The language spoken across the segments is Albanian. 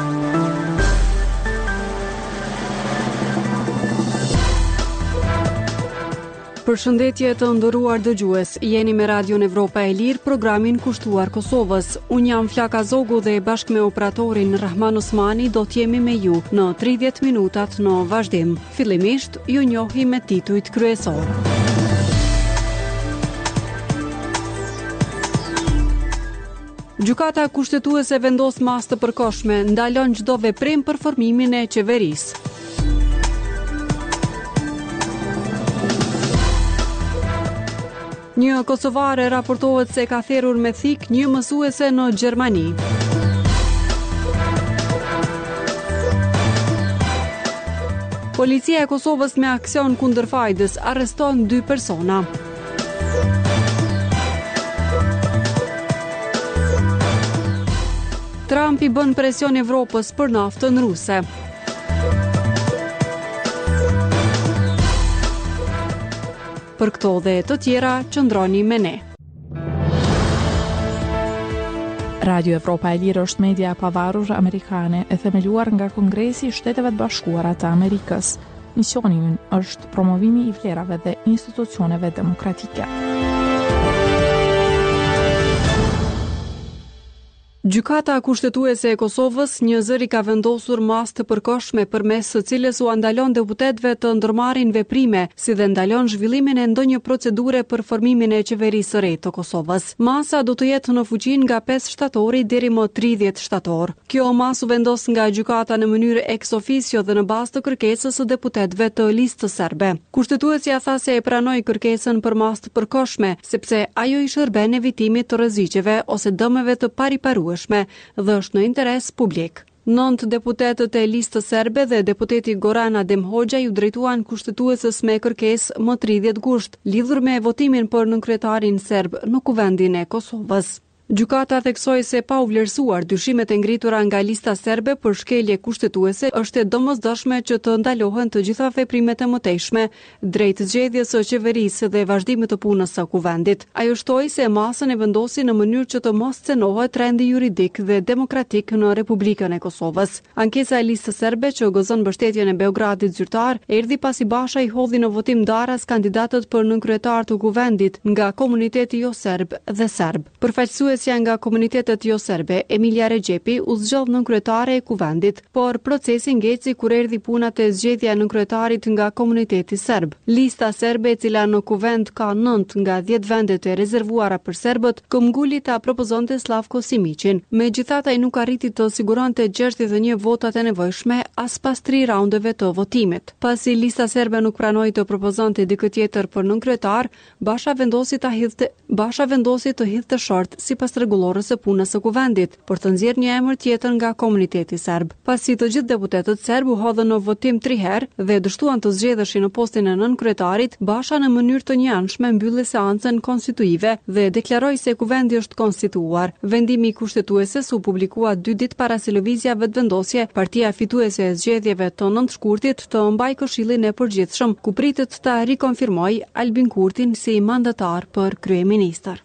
Përshëndetje të nderuar dëgjues, jeni me Radion Evropa e Lirë, programin kushtuar Kosovës. Unë jam Flaka Zogu dhe bashkë me operatorin Rahman Osmani do t'jemi me ju në 30 minutat në vazhdim. Fillimisht, ju njohi me titujt kryesor. Gjykata kushtetuese vendos masë të përkohshme, ndalon çdo veprim për formimin e qeverisë. Një kosovare raportohet se ka therrur me thik një mësuese në Gjermani. Policia e Kosovës me aksion kundër fajdës arreston 2 persona. Trump i bën presion Evropës për naftën ruse. Për këto dhe të tjera, qëndroni me ne. Radio Evropa e Lirë është media e pavarur amerikane e themeluar nga Kongresi i Shteteve të Bashkuara të Amerikës. Misioni i ynë është promovimi i vlerave dhe institucioneve demokratike. Gjykata kushtetuese e Kosovës një zëri ka vendosur masë të përkohshme përmes së cilës u ndalon deputetëve të ndërmarrin veprime, si dhe ndalon zhvillimin e ndonjë procedure për formimin e qeverisë së re të Kosovës. Masa do të jetë në fuqin nga 5 shtatori deri më 30 shtator. Kjo masë u vendos nga gjykata në mënyrë ex officio dhe në bazë të kërkesës së deputetëve të listës serbe. Kushtetuesja tha se e pranoi kërkesën për masë të përkohshme, sepse ajo i shërben evitimit të rreziqeve ose dëmeve të pariparueshme dhe është në interes publik. 9 deputetët e listës serbe dhe deputeti Goran Adem Hoxha ju drejtuan kushtetuesës me kërkesë më 30 gusht, lidhur me votimin për nënkryetarin serb në kuvendin e Kosovës. Gjykata theksoi se pa u vlerësuar dyshimet e ngritura nga lista serbe për shkelje kushtetuese, është e domosdoshme që të ndalohen të gjitha veprimet e mëtejshme drejt zgjedhjes së qeverisë dhe vazhdimit të punës së kuvendit. Ajo shtoi se masën e vendosi në mënyrë që të mos cenohet rendi juridik dhe demokratik në Republikën e Kosovës. Ankesa e listës serbe që gëzon mbështetjen e Beogradit zyrtar erdhi pasi Basha i hodhi në votim daras kandidatët për nënkryetar të kuvendit nga komuniteti jo serb dhe serb. Përfaqësuesja nga komunitetet jo serbe, Emilia Regjepi, u zgjodh nënkryetare e kuvendit, por procesi ngeci kur erdhi puna te zgjedhja e nënkryetarit nga komuniteti serb. Lista serbe, e cila në kuvend ka 9 nga 10 vendet e rezervuara për serbët, këmbguli ta propozonte Slavko Simiqin. Megjithatë, ai nuk arriti të siguronte 61 votat e nevojshme as pas 3 raundeve të votimit. Pasi lista serbe nuk pranoi të propozonte dikë tjetër për nënkryetar, Basha vendosi të hidhte short sipas rregullorës së punës së kuvendit për të nxjerrë një emër tjetër nga komuniteti serb. Pasi të gjithë deputetët serb u hodhën në votim 3 herë dhe dështuan të zgjedheshin në postin e nënkryetarit, Basha në mënyrë të njëanshme mbylli seancën konstituive dhe deklaroi se kuvendi është konstituuar. Vendimi i kushtetueses u publikua 2 ditë para se lëvizja vetëvendosje. Partia fituese e zgjedhjeve të 9 shkurtit të mbaj këshillin e përgjithshëm, ku pritet ta rikonfirmoj Albin Kurtin si mandatar për kryeministër.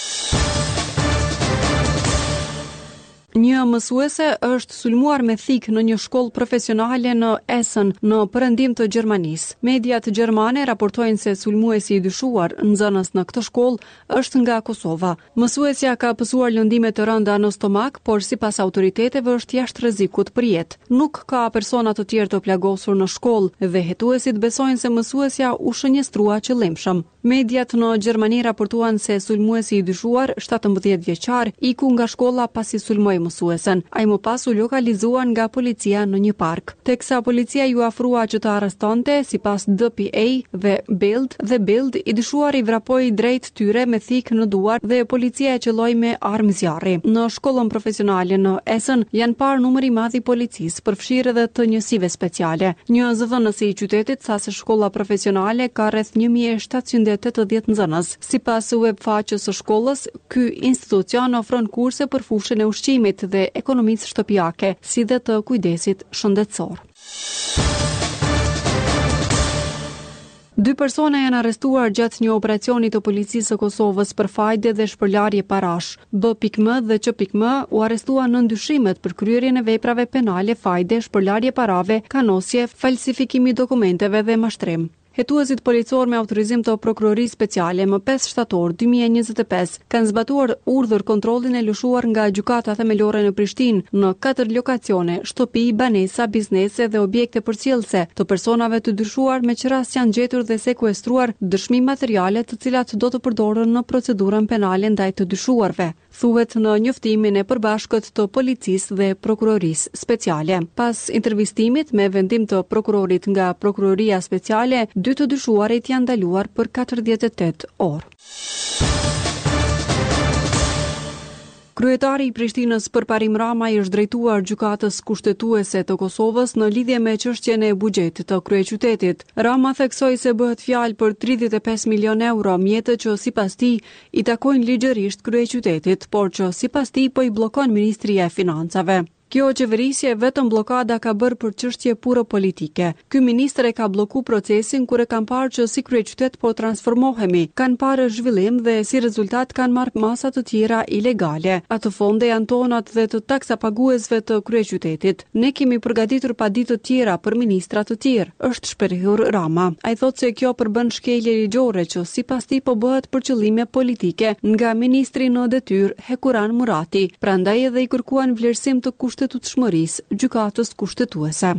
Një mësuese është sulmuar me thik në një shkollë profesionale në Essen, në perëndim të Gjermanisë. Mediat gjermane raportojnë se sulmuesi i dyshuar nxënës në këtë shkollë është nga Kosova. Mësuesja ka pësuar lëndime të rënda në stomak, por sipas autoriteteve është jashtë rrezikut për jetë. Nuk ka persona të tjerë të plagosur në shkollë dhe hetuesit besojnë se mësuesja u shënjestrua qëllimshëm. Mediat në Gjermani raportuan se sulmuesi i dyshuar, 17 vjeçar, iku nga shkolla pasi sulmoi mësuesen. Ai më pas u lokalizuan nga policia në një park. Teksa policia ju afrua që të arrestonte, sipas DPA dhe Bild, i dyshuari vrapoi drejt tyre me thik në duar dhe policia e qelloi me armë zjarri. Në shkollën profesionale në Essen janë parë numër i madh i policisë, përfshirë edhe të njësive speciale. Një zëdhënës i qytetit sa se shkolla profesionale ka rreth 1780 nxënës. Sipas web faqes së shkollës, ky institucion ofron kurse për fushën e ushqimit dhe ekonomisë shtëpiake, si dhe të kujdesit shëndetësor. 2 persona janë arrestuar gjatë një operacioni të policisë së Kosovës për fajde dhe shpërlarje parash. B.M. dhe C.M. u arrestuan në ndyshimet për kryerjen e veprave penale, fajde, shpërlarje parave, kanosje, falsifikimi dokumenteve dhe mashtrim. Hetuesit policor me autorizim të prokurorisë speciale më 5 shtator 2025 kanë zbatuar urdhër kontrollin e lëshuar nga gjykata themelore në Prishtinë në 4 lokacione, shtëpi, banesa, biznese dhe objekte përcjellse të personave të dyshuar, me që rast janë gjetur dhe sekuestruar dëshmi materiale të cilat do të përdoren në procedurën penale ndaj të dyshuarve, thuhet në njoftimin e përbashkët të policisë dhe prokurorisë speciale. Pas intervistimit me vendim të prokurorit nga prokuroria speciale, 2 të dyshuarit janë ndaluar për 48 orë. Kryetari i Prishtinës Përparim Rama i është drejtuar gjykatës kushtetuese të Kosovës në lidhje me çështjen e buxhetit të kryeqytetit. Rama theksoi se bëhet fjalë për 35 milion euro, mjete që sipas tij i takojnë ligjërisht kryeqytetit, por që sipas tij po i bllokon Ministria e Financave. Kjo qeverisje vetëm blokada ka bërë për çështje puro politike. Ky ministër e ka blloku procesin kur e kanë parë që si kryeqytet po transformohemi, kanë parë zhvillim dhe si rezultat kanë marrë masa të tjera ilegale. Ato fonde janë tonat dhe të taksapaguesve të kryeqytetit. Ne kemi përgatitur paditë të tjera për ministra të tjerë, është shprehur Rama. Ai thotë se kjo përbën shkelje ligjore që sipas tij po bëhet për qëllime politike nga ministri në detyrë Hekuran Murati. Prandaj edhe i kërkuan vlerësim të kushtetutshmërisë gjykatës kushtetuese.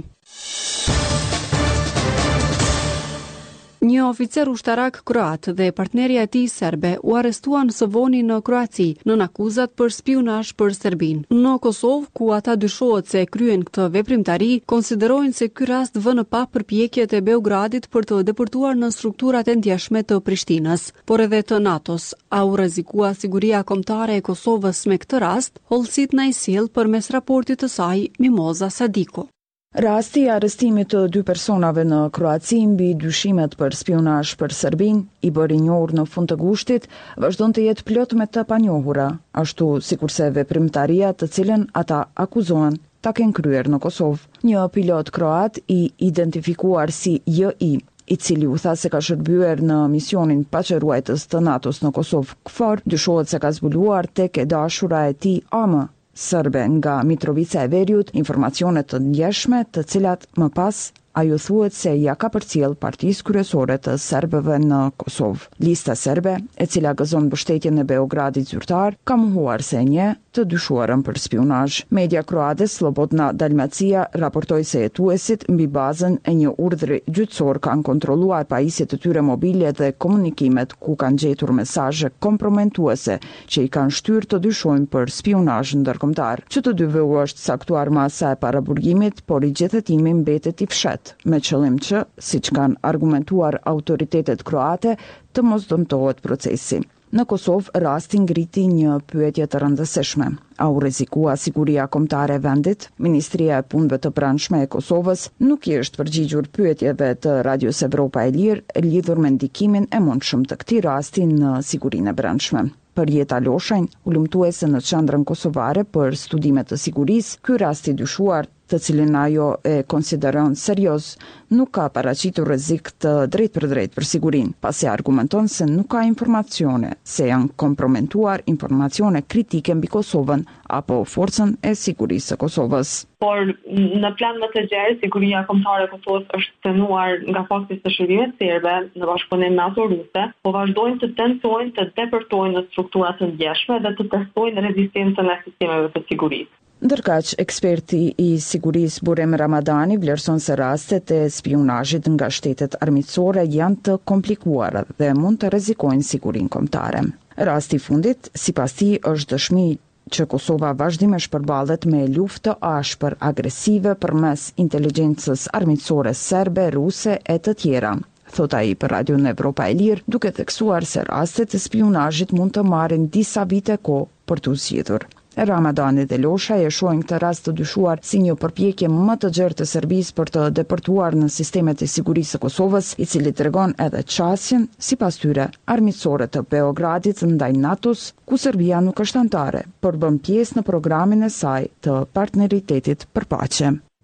Një oficer ushtarak kroat dhe partnerja e tij serbe u arrestuan së voni në Kroaci nën akuzat për spionazh për Serbinë. Në Kosovë, ku ata dyshohet se kryen këtë veprimtari, konsiderojnë se ky rast vë në pa përpjekjet e Beogradit për të deportuar në strukturat e ndjeshme të Prishtinës, por edhe të NATO-s. A u rrezikua siguria kombëtare e Kosovës me këtë rast? Hollësit na i sjell përmes raportit të saj Mimoza Sadiku. Rasti i arrestimit të 2 personave në Kroaci mbi dyshimet për spionazh për Serbinë, i bëri njohur në fund të gushtit, vazhdon të jetë plot me të panjohura, ashtu sikurse veprimtaria të cilën ata akuzohen ta kenë kryer në Kosovë. Një pilot kroat i identifikuar si J.I., i cili u tha se ka shërbyer në misionin paqeruajtës të NATO-s në Kosovë KFOR, dyshohet se ka zbuluar tek e dashura e tij AM serbe nga Mitrovica e Veriut informacione të ndjeshme, të cilat më pas ajo thuhet se ja ka përcjell partisë kryesore të serbëve në Kosovë. Lista serbe, e cila gëzon mbështetjen e Beogradit zyrtar, ka mohuar se një të dyshuarën për spionazh. Media kroate Slobodna Dalmacia raportoi se hetuesit mbi bazën e një urdhri gjyqësor kanë kontrolluar pajisjet e tyre mobile dhe komunikimet ku kanë gjetur mesazhe komprometuese që i kanë shtyrë të dyshojnë për spionazh ndërkombëtar. Që të dyve u është saktuar masa e paraburgimit, por i gjetëtimi mbetet i fshet, me qëllim që, siç kanë argumentuar autoritetet kroate, të mos dëmtohet procesi. Në Kosovë, rasti ngriti një pyetje të rëndësishme. A u rrezikua siguria kombëtare e vendit? Ministria e Punëve të Brendshme e Kosovës nuk i është përgjigjur pyetjeve të Radios Evropa e Lirë lidhur me ndikimin e mundshëm të këtij rasti në sigurinë e brendshme. Për Jeta Loshajn, ulëmtuese në Qendrën Kosovare për Studime të Sigurisë, ky rast i dyshuar, të cilin ajo e konsideron serioz, nuk ka paraqitur rrezik të drejt për drejt për sigurinë, pasi argumenton se nuk ka informacione se janë komprometuar informacione kritike mbi Kosovën apo forcën e sigurisë së Kosovës. Por në plan më të gjerë, siguria kombëtare e Kosovës është tenuar nga fakti se shërbimet serbe në bashkëpunim me ato ruse, po vazhdojnë të tentojnë të deportojnë në struktura të ndjeshme dhe të testojnë rezistencën e sistemeve të sigurisë. Ndërkaq, eksperti i sigurisë Burem Ramadani vlerëson se rastet e spionazhit nga shtetet armiqësore janë të komplikuara dhe mund të rrezikojnë sigurinë kombëtare. Rasti i fundit, sipas tij, është dëshmi që Kosova vazhdimisht përballet me luftë të ashpër agresive përmes inteligjencës armiqësore serbe, ruse e të tjera. Thot ai për Radion Evropa e Lirë, duke theksuar se rastet e spionazhit mund të marrin disa vite kohë për t'u zgjidhur. Ramadani dhe Losha e shohin këtë rast të dyshuar si një përpjekje më të gjerë të Serbisë për të deportuar në sistemet e sigurisë së Kosovës, i cili tregon edhe qasjen, sipas tyre, armiqësore të Beogradit ndaj NATO-s, ku Serbia nuk është anëtare, por bën pjesë në programin e saj të partneritetit për paqe.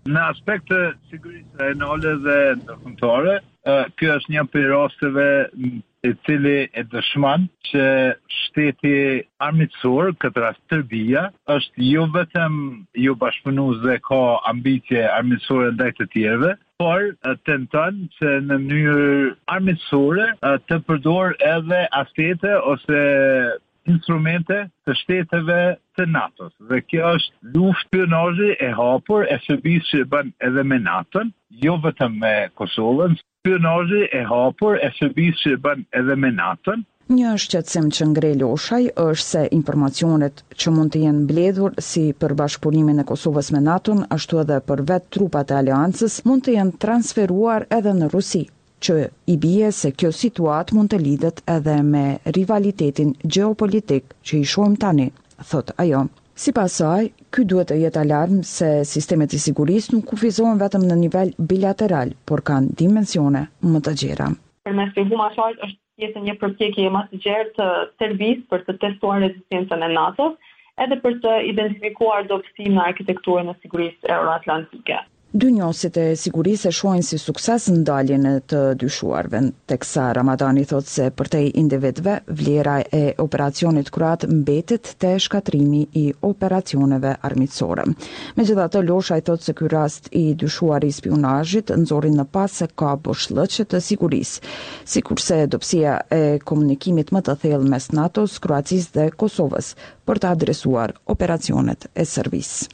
Në aspekt të sigurisë rajonale dhe ndërkombëtare, ky është një prej rasteve i cili e dëshmon që shteti armiqësor, këtë rast Serbia, është jo vetëm jo bashkëpunues dhe ka ambicie armiqësore ndaj të tjerëve, por tenton që në mënyrë armiqësore të përdor edhe asete ose instrumente të shteteve të NATO-s. Dhe kjo është luftë spionazhi e hapur e Serbisë që bën edhe me NATO-n, jo vetëm me Kosovën. Spionazhi e hapur e Serbisë që bën edhe me NATO-n. Një shqetësim që ngre Loshaj është se informacionet që mund të jenë mbledhur si për bashkëpunimin e Kosovës me NATO-n, ashtu edhe për vetë trupat e aleancës, mund të jenë transferuar edhe në Rusi, që i bie se kjo situatë mund të lidhet edhe me rivalitetin geopolitik që i shohim tani, thot ajo. Sipas saj, ky duhet të jetë alarm se sistemet e sigurisë nuk kufizohen vetëm në nivel bilateral, por kanë dimensione më të gjera. Përmes Huma-Shart është pjesë një përpjekje më të gjerë të Serbisë për të testuar rezistencën e NATO-s, edhe për të identifikuar dobësi në arkitekturën e sigurisë euroatlantike. Dy njohësit e sigurisë e shohin si sukses ndaljen e të dyshuarve, teksa Ramadani thot se për te individëve vlera e operacionit kroat mbetet te shkatrimi i operacioneve armiqësore. Megjithatë, Loshaj thot se ky rast i dyshuar i spionazhit nxorri në pas se ka boshllëqe të sigurisë, sikurse dobësia e komunikimit më të thellë mes NATO-s, Kroacisë dhe Kosovës për të adresuar operacionet e Serbisë.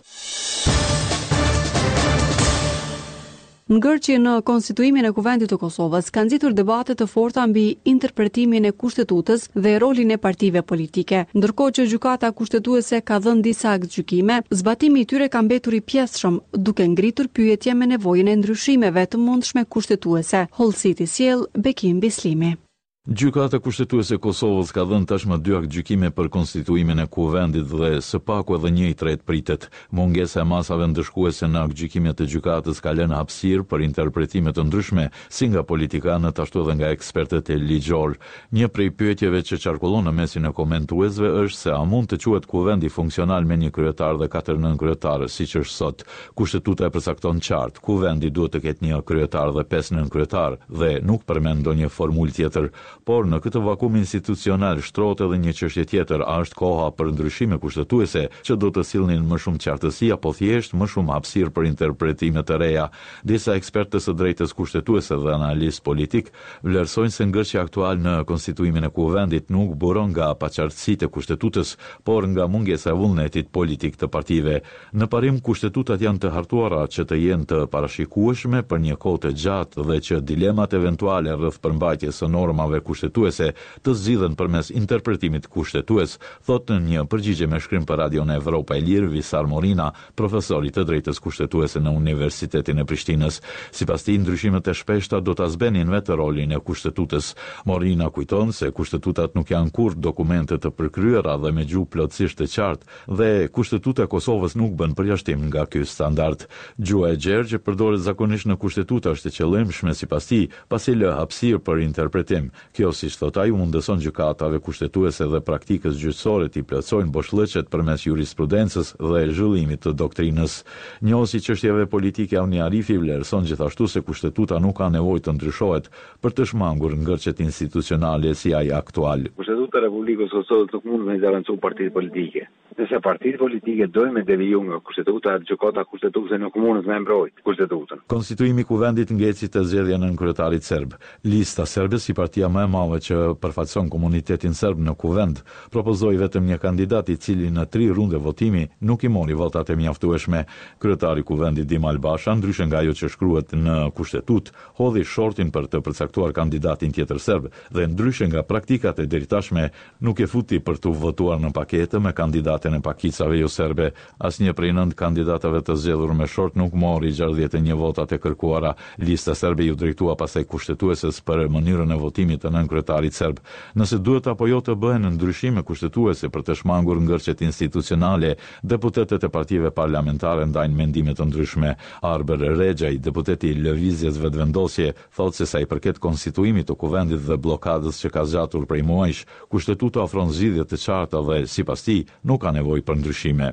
Ngërqje në konstituimin e Kuvendit të Kosovës kanë nxitur debate të forta mbi interpretimin e kushtetutës dhe rolin e partive politike. Ndërkohë që gjykata kushtetuese ka dhënë disa aktgjykime, zbatimi i tyre ka mbetur i pjesshëm, duke ngritur pyetje me nevojën e ndryshimeve të mundshme kushtetuese. Hollësiti sjell Bekim Bislimi. Gjykata kushtetuese e Kosovës ka dhënë tashmë 2 aktgjykime për konstituimin e kuvendit dhe së paku edhe 1/3 pritet. Mungesa e masave ndëshkuese në aktgjykimet e gjykatës ka lënë hapësirë për interpretime të ndryshme, si nga politikanët ashtu edhe nga ekspertët e ligjor. Një prej pyetjeve që qarkullon në mesin e komentuesve është se a mund të quhet kuvendi funksional me 1 kryetar dhe 4 nënkryetare, siç është sot. Kushtetuta e përcakton qartë, kuvendi duhet të ketë 1 kryetar dhe 5 nënkryetar dhe nuk përmend ndonjë formulë tjetër. Por në këtë vakum institucional shtrohet edhe një çështje tjetër, a është koha për ndryshime kushtetuese që do të sillnin më shumë qartësi apo thjesht më shumë hapësirë për interpretime të reja. Disa ekspertë së drejtës kushtetuese dhe analistë politik vlerësojnë se ngërçja aktual në konstituimin e kuvendit nuk buron nga paqartësitë e kushtetutës, por nga mungesa e vullnetit politik të partive. Në parim, kushtetutat janë të hartuara që të jenë të parashikueshme për një kohë të gjatë dhe që dilemat eventuale rreth përmbajtjes së normave kushtetuese të zgjidhen përmes interpretimit kushtetues, thot në një përgjigje me shkrim për Radion Evropa e Lirë Visar Morina, profesori të drejtës kushtetuese në Universitetin e Prishtinës. Sipas tij, ndryshimet e shpeshta do ta zbenin vetë rolin e kushtetutës. Morina kujton se kushtetutat nuk janë kurrë dokumente të përkryera dhe me gjuhë plotësisht të qartë dhe kushtetuta e Kosovës nuk bën përjashtim nga ky standard. Gjuha e gjerë që përdoret zakonisht në kushtetuta është e qëllimshme sipas tij, pasi lë hapësirë për interpretim. Kjo, siç thot ai, mundëson gjykatave kushtetuese dhe praktikës gjyqësore të plotësojnë boshllëqet përmes jurisprudencës dhe zhvillimit të doktrinës. Njohësi çështjeve politike Auni Arifi vlerëson gjithashtu se kushtetuta nuk ka nevojë të ndryshohet për të shmangur ngërçet institucionale si ai aktual. Kushtetuta e Republikës së Kosovës nuk mund të garantojë partitë politike. Nëse partitë politike dojnë me deviju nga kushtetuta, gjykata kushtetuese nuk mund të mbrojë kushtetutën. Konstituimi i kuvendit ngeci të zgjedhja në kryetarit serb. Lista serbe, si partia më e madhe që përfaqëson komunitetin serb në kuvend, propozoi vetëm një kandidat i cili në 3 runde votimi nuk i mori votat e mjaftueshme. Kryetari i kuvendit Dimal Basha, ndryshe nga ajo që shkruhet në kushtetutë, hodhi shortin për të përcaktuar kandidatin tjetër serb dhe ndryshe nga praktikat e deritashme nuk e futi për të votuar në pakete me kandidatën e pakicave jo serbe. Asnjë prej 9 kandidatave të zgjedhur me short nuk mori 61 votat e kërkuara. Lista serbe ju drejtua pasaj kushtetueses për mënyrën e votimit të nënkryetarit serb. Nëse duhet apo jo të bëhen ndryshime kushtetuese për të shmangur ngërçet institucionale, deputetët e partive parlamentare ndajnë mendime të ndryshme. Arber Rexhaj, deputeti i Lëvizjes Vetëvendosje, thotë se sa i përket konstituimit të kuvendit dhe blokadës që ka zgjatur prej muajsh, kushtetuta ofron zgjidhje të qarta dhe sipas tij nuk ka nevojë për ndryshime. Pra,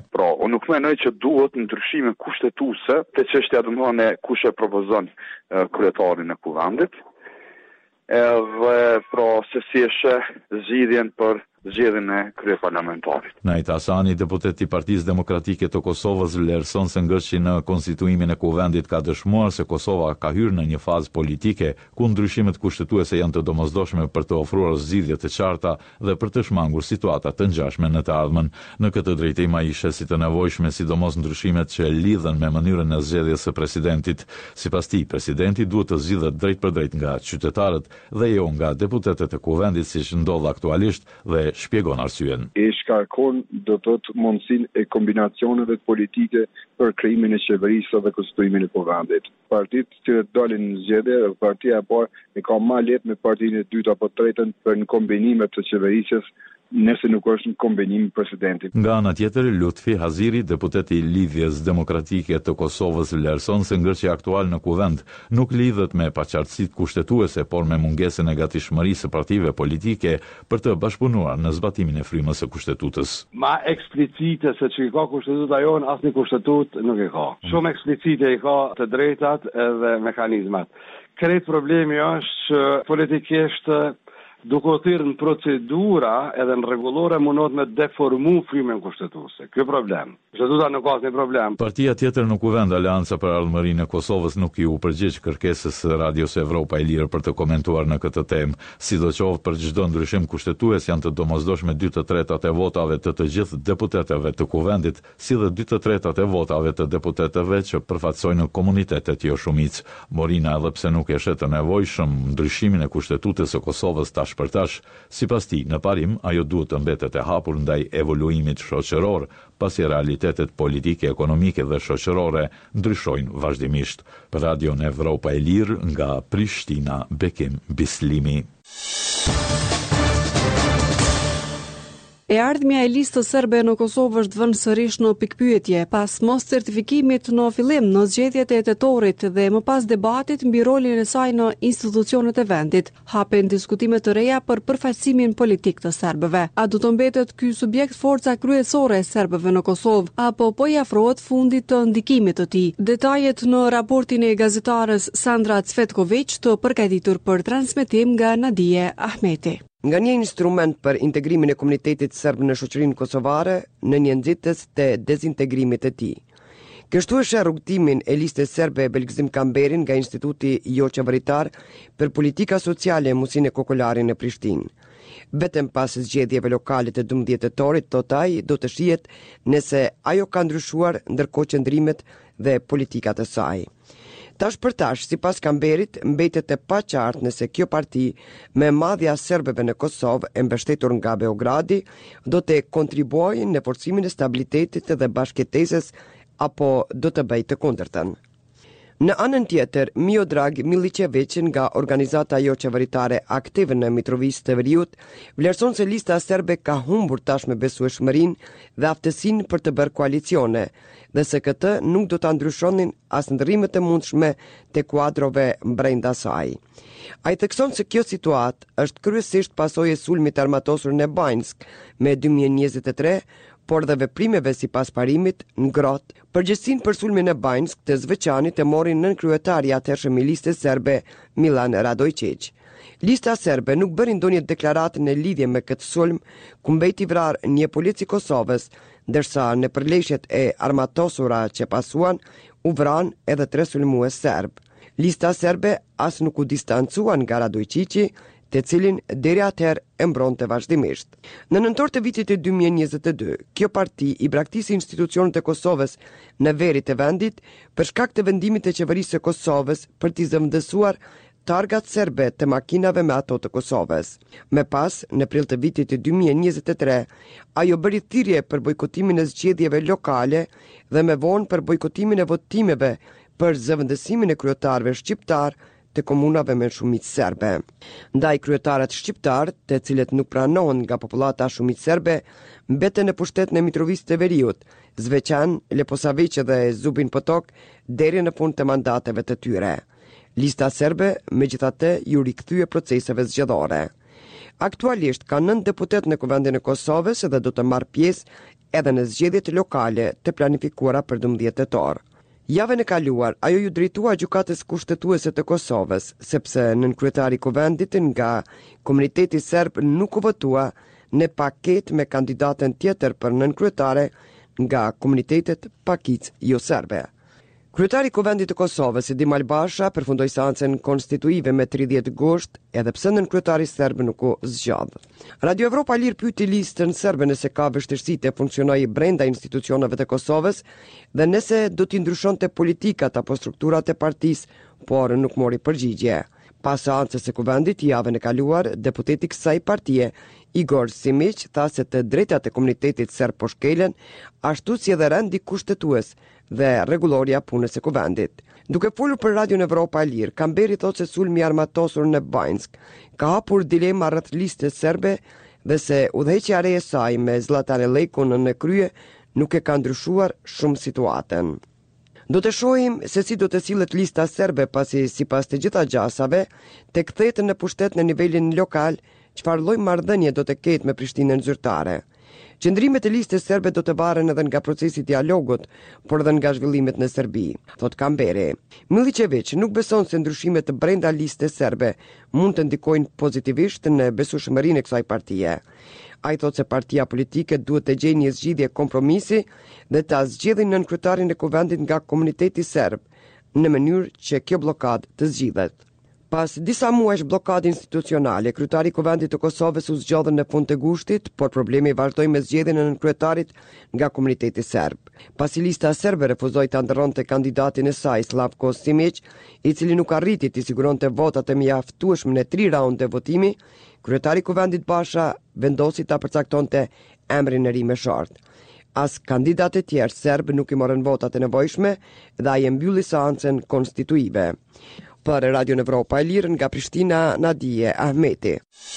nuk mendoj që duhet ndryshime kushtetuese te çështja domthonë kush e propozon kryetarin e kuvendit. Edhe pra se si është zgjidhjen për zgjedhjen e kryeparlamentarit. Najt Asani, deputet i Partisë Demokratike të Kosovës, vlerëson se ngërçi në konstituimin e kuvendit ka dëshmuar se Kosova ka hyrë në një fazë politike ku ndryshimet kushtetuese janë të domosdoshme për të ofruar zgjidhje të qarta dhe për të shmangur situata të ngjashme në të ardhmen. Në këtë drejtim ai sheh si të nevojshme sidomos ndryshimet që lidhen me mënyrën e zgjedhjes së presidentit. Sipas tij, presidenti duhet të zgjidhet drejt për drejt nga qytetarët dhe jo nga deputetët e kuvendit siç ndodh aktualisht dhe shpjegon arsyen. E shkarkon do të thotë mundësinë e kombinacioneve politike për krijimin e qeverisë dhe konstituimin e kuvendit. Partitë që dalin në zgjedhje, partia e parë e ka më lehtë me partinë e dytë apo tretën për në kombinime të qeverisjes, nëse nuk është në kombinim presidentit. Nga ana tjetër, Lutfi Haziri, deputeti i Lidhjes Demokratike të Kosovës, vlerëson se ngërçi aktual në kuvend nuk lidhet me paqartësitë kushtetuese, por me mungesën e gatishmërisë së partive politike për të bashkëpunuar në zbatimin e frymës së kushtetutës. Ma eksplicite se që i ka kushtetuta jonë, asnjë kushtetutë nuk i ka. Shumë eksplicite i ka të drejtat edhe mekanizmat. Krejt problemi është që politikisht duke thirrë në procedura edhe në rregullore mundot me deformu frymën kushtetuese. Ky problem. Kushtetuta nuk ka asnjë problem. Partia tjetër në kuvend, Aleanca për Ardhmërinë e Kosovës, nuk i u përgjigj kërkesës së Radios Evropa e Lirë për të komentuar në këtë temë. Sidoqoftë, për çdo ndryshim kushtetues janë të domosdoshme 2/3 e votave të gjithë deputetëve të kuvendit, si dhe 2/3 e votave të deputetëve që përfaqësojnë komunitetet jo shumicë. Morina, edhe pse nuk e shet të nevojshëm ndryshimin e kushtetutës së Kosovës tash për tash, sipas tij, në parim ajo duhet të mbetet e hapur ndaj evoluimit shoqëror, pasi realitetet politike, ekonomike dhe shoqërore ndryshojnë vazhdimisht. Për Radion Evropa e Lirë, nga Prishtina, Bekim Bislimi. E ardhmja e listës serbe në Kosovë është vënë sërish në pikpyetje pas mos certifikimit në fillim në zgjedhjet e tetorit dhe më pas debatit mbi rolin e saj në institucionet e vendit. Hapen diskutime të reja për përfaqësimin politik të serbëve. A do të mbetet ky subjekt forca kryesore e serbëve në Kosovë apo po i afrohet fundit të ndikimit të tij? Detajet në raportin e gazetarës Sandra Cvetković, të përgatitur për transmetim nga Nadije Ahmeti. Nga një instrument për integrimin e komunitetit serb në shoqërinë kosovare në një nxitës të dezintegrimit të tij. Kështu është rrugtimin e listës serbe Belgzim Kamberin nga Instituti jo qeveritar për politika sociale Musine Kokolari në Prishtinë. Vetëm pas zgjedhjeve lokale të 12 tetorit, thot ai, do të shihet nëse ajo ka ndryshuar ndërkohë qëndrimet dhe politikat e saj. Tash për tash, sipas Kamberit, mbetet e paqartë nëse kjo parti me madhja serbëve në Kosovë e mbështetur nga Beogradi do të kontribuojë në forcimin e stabilitetit dhe bashkëtesës apo do të bëjë të kundërtën. Në anën tjetër, Miodrag Milicevic nga organizata jo qeveritare aktive në Mitrovica të Veriut vlerëson se lista serbe ka humbur tash me besueshmërinë dhe aftësinë për të bërë koalicione, dhe se këtë nuk do të ndryshonin as ndrrimet e mundshme të kuadrove brenda saj. Ai thekson se kjo situatë është kryesisht pasojë e sulmit armatosur në Banjsk me 2023, por dhe veprimeve si pas parimit në grot. Përgjegjësinë për sulmin e Banjsk të Zveçanit e mori nën kryetari i atëhershëm i listës serbe Milan Radojčić. Lista serbe nuk bëri ndonjë deklaratë në lidhje me këtë sulm, ku mbeti vrarë një polic i Kosovës, ndërsa në përleshjet e armatosura që pasuan, u vran edhe 3 sulmues serb. Lista serbe as nuk u distancuan nga Radojčići, të cilin deri atëherë e mbronte vazhdimisht. Në nëntor të vitit e 2022, kjo parti i braktisi institucionet e Kosovës në veri të vendit për shkak të vendimit të qeverisë së Kosovës për t'i zëvendësuar targat serbe të makinave me ato të Kosovës. Me pas, në prill të vitit të 2023, ajo bëri thirrje për bojkotimin e zgjedhjeve lokale dhe me vonë për bojkotimin e votimeve për zëvendësimin e kryetarëve shqiptar të komunave me shumicë serbe. Ndaj kryetarët shqiptar, të cilët nuk pranohen nga popullata shumicë serbe, mbeten në pushtet në Mitrovicë të Veriut, Zveçan, Leposavić dhe Zubin Potok deri në fund të mandateve të tyre. Lista serbe megjithatë ju rikthye proceseve zgjedhore. Aktualisht ka 9 deputet në Kuvendin e Kosovës dhe do të marrë pjesë edhe në zgjedhjet lokale të planifikuara për 12 tetor. Javën e kaluar, ajo ju drejtua gjykatës kushtetuese të Kosovës, sepse nënkryetari i kuvendit nga komuniteti serb nuk u votua në paket me kandidatën tjetër për nënkryetare nga komunitetet pakic jo serbe. Kryetari i Kuvendit të Kosovës, Edim Albasha, përfundoi seancën konstituive me 30 gusht, edhe pse nënkryetari serb nuk u zgjodh. Radio Evropa Lir pyeti listën serbe nëse ka vështirësi të funksionojë brenda institucioneve të Kosovës dhe nëse do t'i ndryshonte politikat apo strukturat e partisë, por nuk mori përgjigje. Pas seancës së Kuvendit javën e kaluar, deputeti i kësaj partie, Igor Simić, tha se të drejtat e komunitetit serb po shkelen, ashtu si edhe rendi kushtetues dhe rregulloria punës së Kuvendit. Duke folur për Radion Evropa Lir, Kamberi thotë se sulmi armatosur në Banjsk ka hapur dilema rreth listës serbe dhe se udhëheqja e re e saj me Zlatan Lekun në krye nuk e ka ndryshuar shumë situatën. Do të shohim se si do të sillet lista serbe pasi sipas të gjitha gjasave të kthehet në pushtet në nivelin lokal, çfarë lloj marrëdhënie do të ketë me Prishtinën zyrtare. Qëndrimet e listës serbe do të varen edhe nga procesi i dialogut, por edhe nga zhvillimet në Serbi, thot Kamberi. Milicevic nuk beson se ndryshimet të brenda listës serbe mund të ndikojnë pozitivisht në besueshmërinë e kësaj partie. Ai thotë se partia politike duhet të gjejë një zgjidhje kompromisi dhe ta zgjedhë nënkryetarin e kuvendit nga komuniteti serb në mënyrë që kjo blokadë të zgjidhet. Pas disa muajsh blokadë institucionale, kryetari i Kuvendit të Kosovës u zgjodhi në fund të gushtit, por problemi vazhdoi me zgjedhjen e nënkryetarit nga komuniteti serb. Pasi lista serbe refuzoi ta ndërronte kandidatin e saj Slavko Simić, i cili nuk arriti të siguronte votat e mjaftueshme në 3 raunde votimi, kryetari i Kuvendit Basha vendosi ta përcaktonte emrin e ri me shart. As kandidatë e tjerë serb nuk i morën votat e nevojshme dhe ai e mbylli seancën konstituive. Për Radio Evropa e Lir nga Prishtina, Nadije Ahmeti.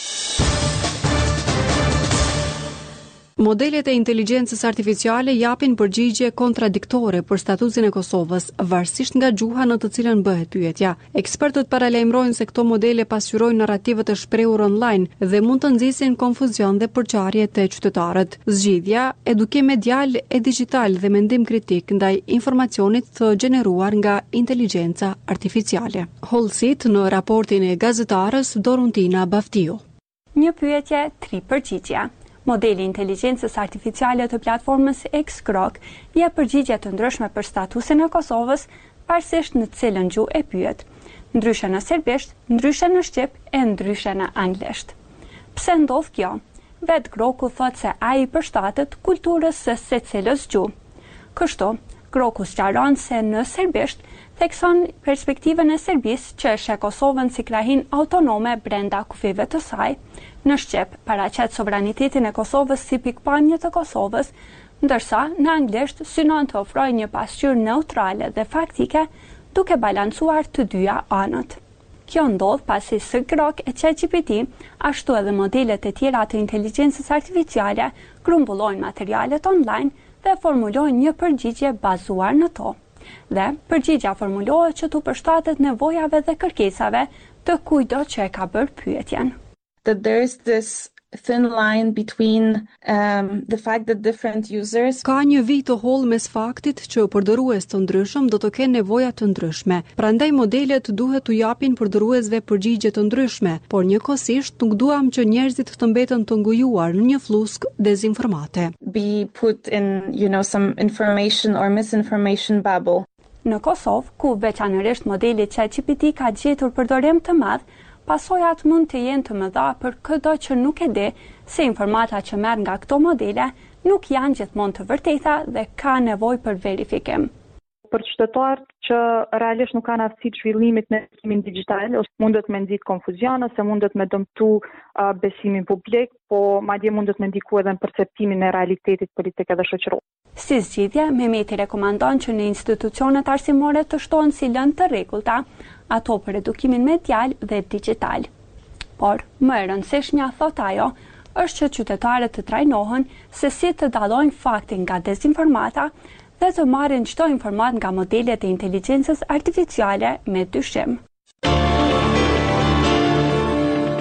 Modelet e inteligjencës artificiale japin përgjigje kontradiktore për statusin e Kosovës, varësisht nga gjuha në të cilën bëhet pyetja. Ekspertët paralajmërojnë se këto modele pasqyrojnë narrative të shprehur online dhe mund të nxisin konfuzion dhe përçarje te qytetarët. Zgjidhja, edukim medial e digital dhe mendim kritik ndaj informacionit të gjeneruar nga inteligjenca artificiale. Holsit në raportin e gazetarës Doruntina Baftiu. Një pyetje, 3 përgjigje. Modeli inteligjencës artificiale të platformës Xgrok jep përgjigje të ndryshme për statusin e Kosovës, pavarësisht në cilën gjuhë e pyet. Ndryshe në serbisht, ndryshe në shqip e ndryshe në anglisht. Pse ndodh kjo? Vet Groku thot se ai përshtatet kulturës së secilës gjuhë. Kështu, Groku sqaron se në serbisht thekson perspektivën e Serbisë që sheh Kosovën si krahin autonome brenda kufive të saj. Në shqip, paraqet sovranitetin e Kosovës si pikpamje të Kosovës, ndërsa në anglisht synon të ofrojë një pasqyrë neutrale dhe faktike, duke balancuar të dyja anët. Kjo ndodh pasi Grok e ChatGPT, ashtu edhe modelet e tjera të inteligjencës artificiale, grumbullojnë materialet online dhe formulojnë një përgjigje bazuar në to. Dhe përgjigja formulohet që tu përshtatet nevojave dhe kërkesave të kujdo që e ka bërë pyetjen. That there is this thin line between the fact that different users Ka një vit të hollë mes faktit që përdorues të ndryshëm do të kenë nevoja të ndryshme. Prandaj modelet duhet t'u japin përdoruesve përgjigje të ndryshme, por njëkohësisht nuk duam që njerëzit të mbeten të ngujuar në një flusk dezinformate. be put in, some information or misinformation bubble. Në Kosovë, ku veçanërisht modeli ChatGPT ka gjetur përdorim të madh, pasojat mund të jenë të mëdha për çdo që nuk e di se informata që merr nga këto modele nuk janë gjithmonë të vërteta dhe ka nevojë për verifikim. Për qytetarët që realisht nuk kanë aftësi të zhvillimit në besimin digital, ose mundet me nxit konfuzion, ose mundet me dëmtu besimin publik, po madje mundet me ndiku edhe në perceptimin e realitetit politik dhe shoqëror. Si zgjidhje, Mehmeti rekomandon që në institucionet arsimore të shtohen si lëndë të rregullta, ato për edukimin medial dhe digital. Por, më e rëndësishmja, thot ajo, është që qytetarët të trajnohen se si të dallojnë faktin nga dezinformata dhe të marrin çdo informat nga modelet e inteligjencës artificiale me dyshim.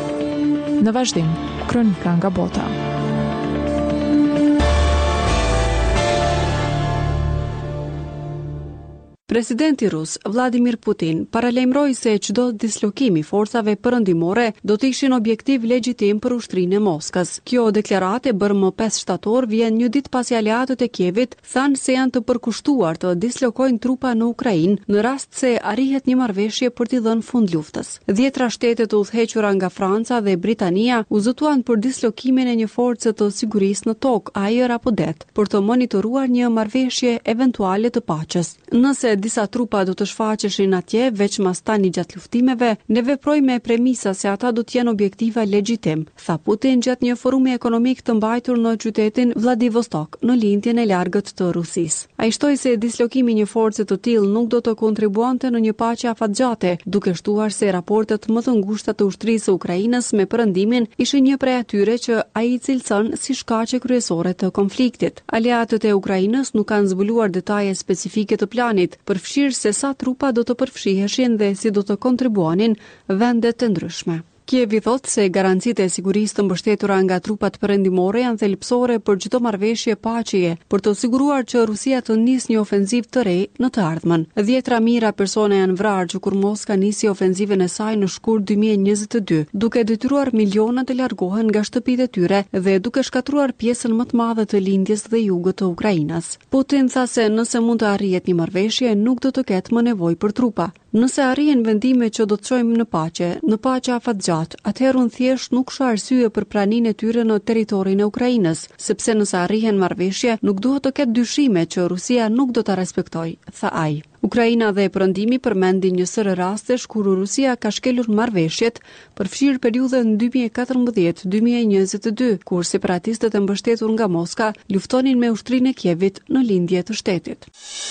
Në vazhdim, kronika nga bota. Presidenti rus Vladimir Putin paralajmëroi se çdo dislokimi i forcave perëndimore do të ishin objektiv legjitim për ushtrinë e Moskës. Kjo deklaratë bërë më 5 shtator vjen një ditë pasi aleatët e Kievit thanë se janë të përkushtuar të dislokojnë trupa në Ukrainë në rast se arrihet një marrëveshje për t'i dhënë fund luftës. 10 shtete të udhëhequra nga Franca dhe Britania u zëtuan për dislokimin e një force të sigurisë në tokë, ajër apo det, për të monitoruar një marrëveshje eventuale të paqes. Nëse disa trupa do të shfaqeshin atje veç mas tani gjatë luftimeve, ne veprojmë me premisa se ata do të jenë objektiva legjitim, tha Putin gjatë një forumi ekonomik të mbajtur në qytetin Vladivostok, në lindjen e largët të Rusisë. Ai shtoi se dislokimi i një force të tillë nuk do të kontribuante në një paqe afatgjate, duke shtuar se raportet më të ngushta të ushtrisë së Ukrainës me perëndimin ishin një prej atyre që ai i cilëson si shkaqe kryesore të konfliktit. Aleatët e Ukrainës nuk kanë zbuluar detaje specifike të planit, përfshirë se sa trupa do të përfshiheshin dhe si do të kontribuonin vendet të ndryshme. Kievi thotë se garancitë e sigurisë të mbështetura nga trupat perëndimore janë thelbësore për çdo marrëveshje paqeje, për të siguruar që Rusia të nisë një ofenzivë të re në të ardhmen. 10 mijëra persona janë vrarë që kur Moska nisi ofenzivën e saj në shkurt 2022, duke detyruar miliona të largohen nga shtëpitë e tyre dhe duke shkatruar pjesën më të madhe të lindjes dhe jugut të Ukrainës. Putin tha se nëse mund të arrihet një marrëveshje, nuk do të ketë më nevojë për trupa. Nëse arrihen vendime që do të çojmë në paqe afatgjatë, atëherë unë thjesht nuk shoh arsye për praninë e tyre në territorin e Ukrainës, sepse nëse arrihen marrëveshje, nuk duhet të ketë dyshime që Rusia nuk do ta respektojë, tha ai. Ukraina dhe perëndimi përmendin një sër rastesh kur Rusia ka shkelur marrëveshjet, përfshirë periudhën 2014-2022, kur separatistët e mbështetur nga Moska luftonin me ushtrinë e Kievit në lindje të shtetit.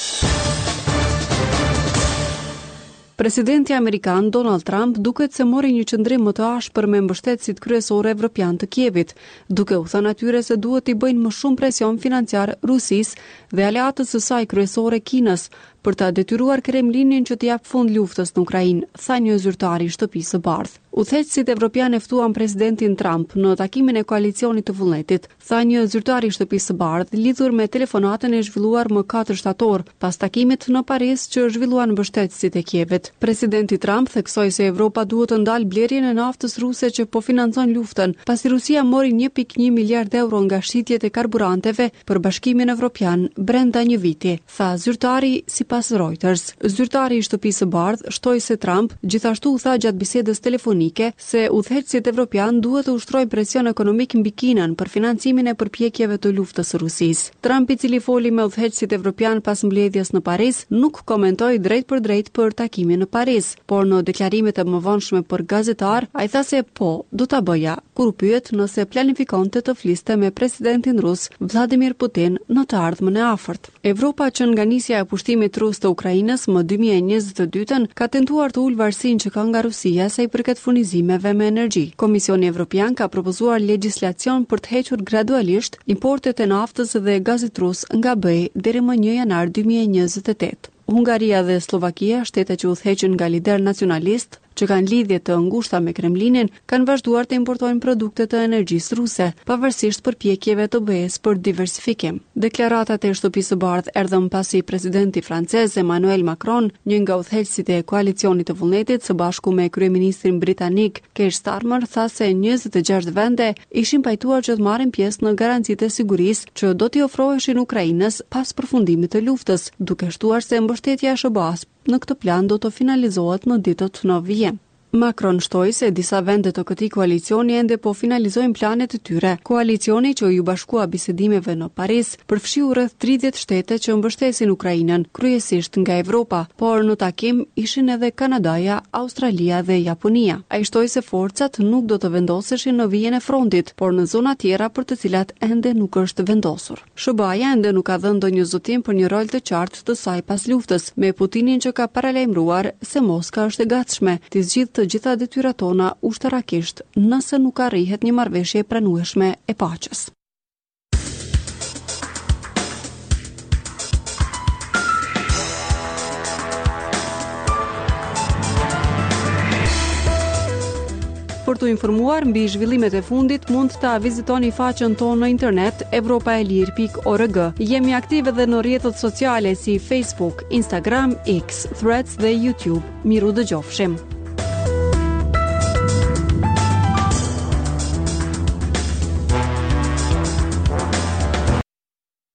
Presidenti amerikan Donald Trump duket se mori një qëndrim më të ashpër me mbështetësit kryesorë evropian të Kievit, duke u thënë atyre se duhet i bëjnë më shumë presion financiar Rusisë dhe aleatës së saj kryesore Kinës për ta detyruar Kremlinin që të jap fund luftës në Ukrainë, tha një zyrtar i Shtëpisë së Bardhë. Udhëheqësit evropianë e ftuan presidentin Trump në takimin e koalicionit të vullnetit, tha një zyrtar i Shtëpisë së Bardhë, lidhur me telefonatën e zhvilluar më 4 shtator pas takimit në Paris që zhvilluan mbështetësit e Kievit. Presidenti Trump theksoi se Evropa duhet të ndalë blerjen e naftës ruse që po financon luftën, pasi Rusia mori 1.1 miliard euro nga shitjet e karburanteve për Bashkimin Evropian brenda një viti, tha zyrtari sipas Reuters. Zyrtari i Shtëpisë së Bardhë shtoi se Trump gjithashtu u tha gjatë bisedës telefonike se udhëheqësit evropian duhet të ushtrojnë presion ekonomik mbi Kinën për financimin e përpjekjeve të luftës së Rusisë. Trump, i cili foli me udhëheqësit evropian pas mbledhjes në Paris, nuk komentoi drejt për takimin në Paris, por në deklarimet e mëvonshme për gazetar, ai tha se po, do ta bëja, kur u pyet nëse planifikonte të fliste me presidentin rus Vladimir Putin në të ardhmen e afërt. Evropa, që nga nisja e pushtimit rus të Ukrainës më 2022-ën, ka tentuar të ulë varësinë që ka nga Rusia sa i përket furnizimeve me energji. Komisioni Evropian ka propozuar legjislacion për të hequr gradualisht importet e naftës dhe gazit rus nga BE deri më 1 janar 2028. Hungaria dhe Slovakia, shtete që udhëheqën nga lider nacionalist, që kanë lidhje të ngushta me Kremlinin, kanë vazhduar të importojnë produkte të energjisë ruse, pavarësisht përpjekjeve të BE-s për diversifikim. Deklaratat e Shtëpisë së Bardhë erdhën pasi presidenti francez Emmanuel Macron, një nga udhëheqësit e koalicionit të vullnetit, së bashku me kryeministrin britanik Keir Starmer, tha se 26 vende ishin pajtuar që të marrin pjesë në garancitë e sigurisë që do t'i ofroheshin Ukrainës pas përfundimit të luftës, duke shtuar se mbështetja e SBA-s në këtë plan do të finalizohet në ditët në vijim. Macron shtoi se disa vende të këtij koalicioni ende po finalizojnë planet e tyre. Koalicioni, që ju bashkua bisedimeve në Paris, përfshiu rreth 30 shtete që mbështesin Ukrainën, kryesisht nga Evropa, por në takim ishin edhe Kanadaja, Australia dhe Japonia. Ai shtoi se forcat nuk do të vendoseshin në vijën e frontit, por në zona tjera për të cilat ende nuk është vendosur. SBA-ja ende nuk ka dhënë ndonjë zotim për një rol të qartë të saj pas luftës, me Putinin që ka paralajmëruar se Moska është e gatshme të zgjidhë të gjitha detyrat tona ushtarakisht nëse nuk arrihet një marrëveshje e pranueshme e paqes. Për për të informuar mbi zhvillimet e fundit, mund ta vizitoni faqen tonë në internet europaelir.org. Jemi aktive edhe në rrjetet sociale si Facebook, Instagram, X, Threads dhe YouTube. Miru dëgjofshim.